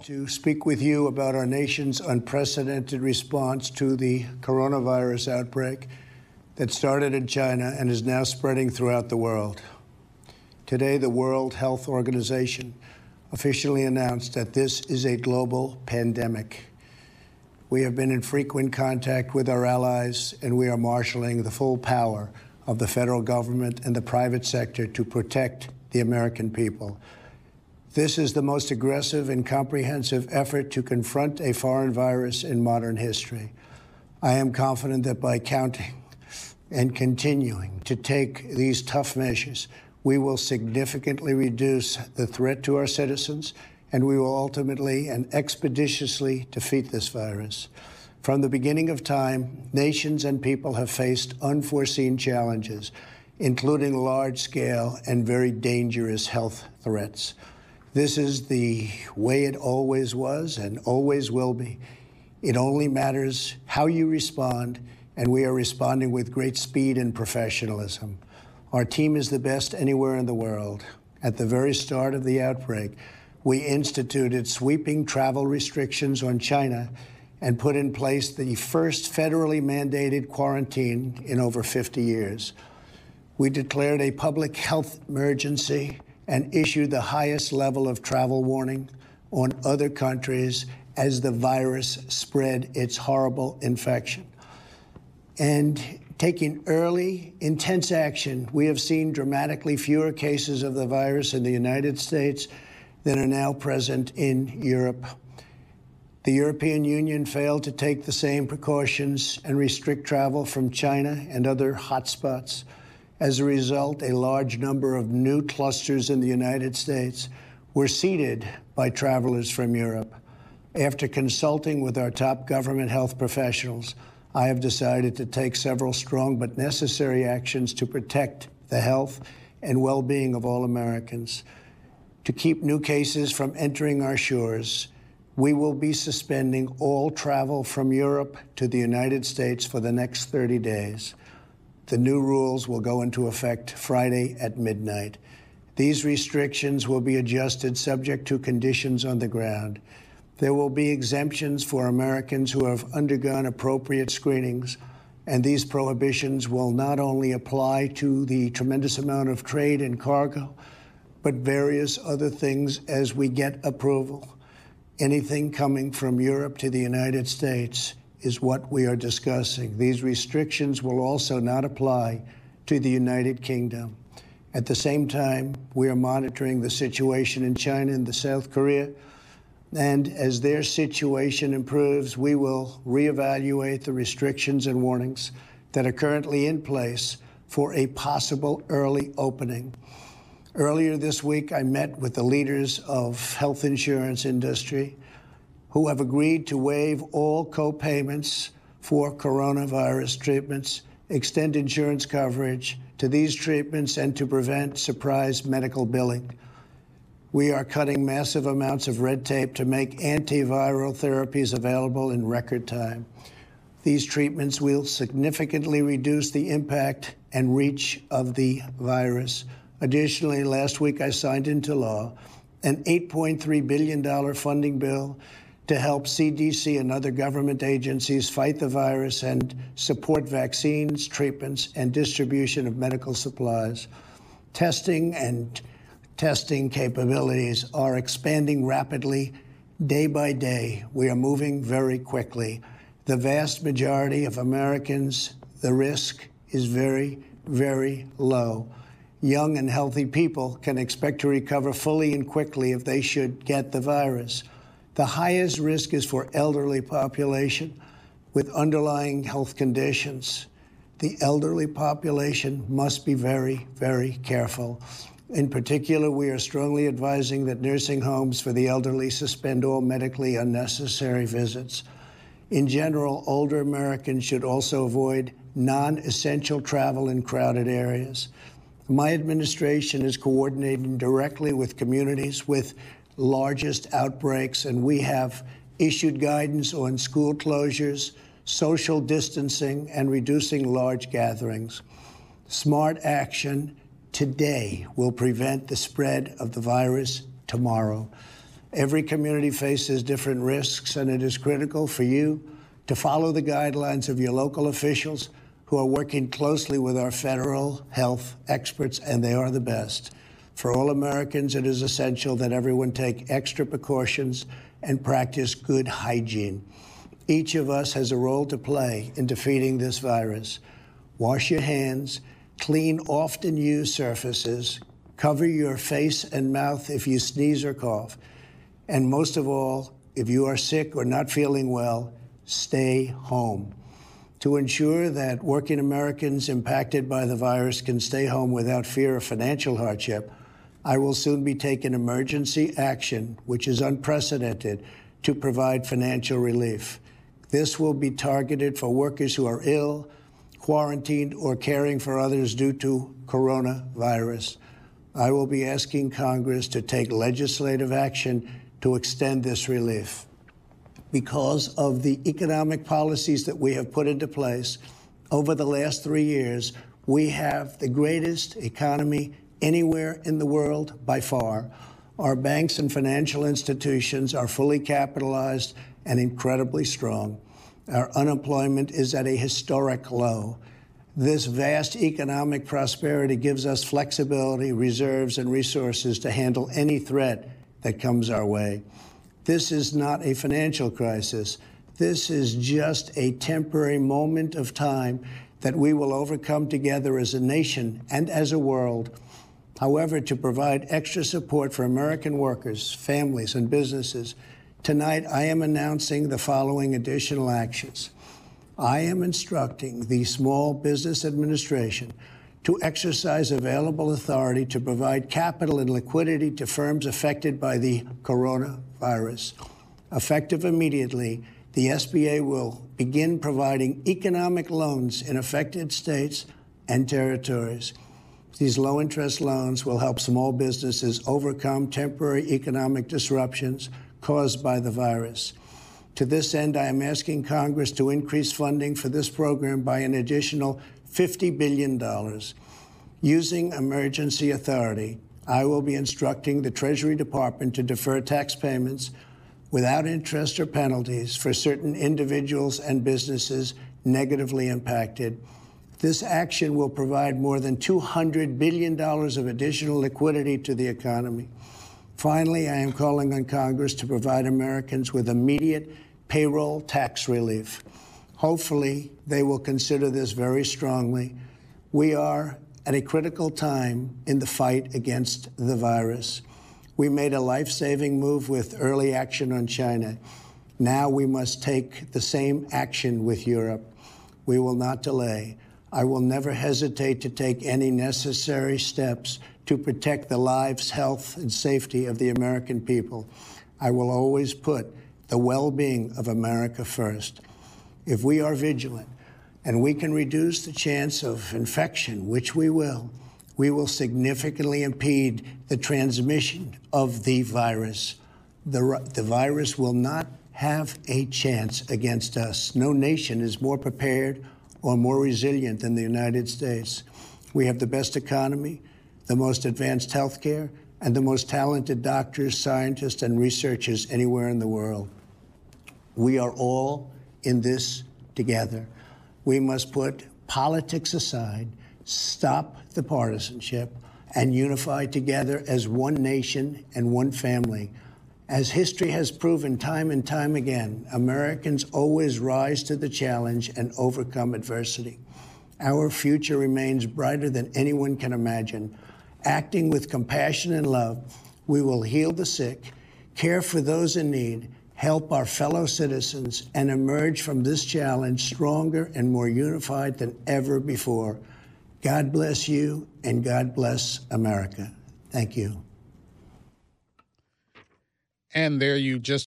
to speak with you about our nation's unprecedented response to the coronavirus outbreak that started in China and is now spreading throughout the world. Today, the World Health Organization officially announced that this is a global pandemic. We have been in frequent contact with our allies, and we are marshaling the full power of the federal government and the private sector to protect the American people. This is the most aggressive and comprehensive effort to confront a foreign virus in modern history. I am confident that by counting and continuing to take these tough measures, we will significantly reduce the threat to our citizens, and we will ultimately and expeditiously defeat this virus. From the beginning of time, nations and people have faced unforeseen challenges, including large-scale and very dangerous health threats. This is the way it always was and always will be. It only matters how you respond, and we are responding with great speed and professionalism. Our team is the best anywhere in the world. At the very start of the outbreak, we instituted sweeping travel restrictions on China and put in place the first federally mandated quarantine in over 50 years. We declared a public health emergency and issued the highest level of travel warning on other countries as the virus spread its horrible infection. And taking early, intense action, we have seen dramatically fewer cases of the virus in the United States than are now present in Europe. The European Union failed to take the same precautions and restrict travel from China and other hotspots. As a result, a large number of new clusters in the United States were seeded by travelers from Europe. After consulting with our top government health professionals, I have decided to take several strong but necessary actions to protect the health and well-being of all Americans. To keep new cases from entering our shores, we will be suspending all travel from Europe to the United States for the next 30 days. The new rules will go into effect Friday at midnight. These restrictions will be adjusted subject to conditions on the ground. There will be exemptions for Americans who have undergone appropriate screenings, and these prohibitions will not only apply to the tremendous amount of trade and cargo, but various other things as we get approval. Anything coming from Europe to the United States is what we are discussing. These restrictions will also not apply to the United Kingdom. At the same time, we are monitoring the situation in China and South Korea, and as their situation improves, we will reevaluate the restrictions and warnings that are currently in place for a possible early opening. Earlier this week, I met with the leaders of health insurance industry who have agreed to waive all co-payments for coronavirus treatments, extend insurance coverage to these treatments, and to prevent surprise medical billing. We are cutting massive amounts of red tape to make antiviral therapies available in record time. These treatments will significantly reduce the impact and reach of the virus. Additionally, last week I signed into law an $8.3 billion funding bill to help CDC and other government agencies fight the virus and support vaccines, treatments, and distribution of medical supplies. Testing capabilities are expanding rapidly day by day. We are moving very quickly. The vast majority of Americans, the risk is very, very low. Young and healthy people can expect to recover fully and quickly if they should get the virus. The highest risk is for elderly population with underlying health conditions. The elderly population must be very, very careful. In particular, we are strongly advising that nursing homes for the elderly suspend all medically unnecessary visits. In general, older Americans should also avoid non-essential travel in crowded areas. My administration is coordinating directly with communities with largest outbreaks, and we have issued guidance on school closures, social distancing, and reducing large gatherings. Smart action today will prevent the spread of the virus tomorrow. Every community faces different risks, and it is critical for you to follow the guidelines of your local officials who are working closely with our federal health experts, and they are the best. For all Americans, it is essential that everyone take extra precautions and practice good hygiene. Each of us has a role to play in defeating this virus. Wash your hands, clean often used surfaces, cover your face and mouth if you sneeze or cough, and most of all, if you are sick or not feeling well, stay home. To ensure that working Americans impacted by the virus can stay home without fear of financial hardship, I will soon be taking emergency action, which is unprecedented, to provide financial relief. This will be targeted for workers who are ill, quarantined, or caring for others due to coronavirus. I will be asking Congress to take legislative action to extend this relief. Because of the economic policies that we have put into place over the last 3 years, we have the greatest economy anywhere in the world by far. Our banks and financial institutions are fully capitalized and incredibly strong. Our unemployment is at a historic low. This vast economic prosperity gives us flexibility, reserves, and resources to handle any threat that comes our way. This is not a financial crisis. This is just a temporary moment of time that we will overcome together as a nation and as a world. However, to provide extra support for American workers, families, and businesses, tonight I am announcing the following additional actions. I am instructing the Small Business Administration to exercise available authority to provide capital and liquidity to firms affected by the coronavirus. Effective immediately, the SBA will begin providing economic loans in affected states and territories. These low-interest loans will help small businesses overcome temporary economic disruptions caused by the virus. To this end, I am asking Congress to increase funding for this program by an additional $50 billion. Using emergency authority, I will be instructing the Treasury Department to defer tax payments without interest or penalties for certain individuals and businesses negatively impacted. This action will provide more than $200 billion of additional liquidity to the economy. Finally, I am calling on Congress to provide Americans with immediate payroll tax relief. Hopefully, they will consider this very strongly. We are at a critical time in the fight against the virus. We made a life-saving move with early action on China. Now we must take the same action with Europe. We will not delay. I will never hesitate to take any necessary steps to protect the lives, health, and safety of the American people. I will always put the well-being of America first. If we are vigilant and we can reduce the chance of infection, which we will significantly impede the transmission of the virus. The virus will not have a chance against us. No nation is more prepared or more resilient than the United States. We have the best economy, the most advanced health care, and the most talented doctors, scientists, and researchers anywhere in the world. We are all in this together. We must put politics aside, stop the partisanship, and unify together as one nation and one family. As history has proven time and time again, Americans always rise to the challenge and overcome adversity. Our future remains brighter than anyone can imagine. Acting with compassion and love, we will heal the sick, care for those in need, help our fellow citizens, and emerge from this challenge stronger and more unified than ever before. God bless you, and God bless America. Thank you. And there you just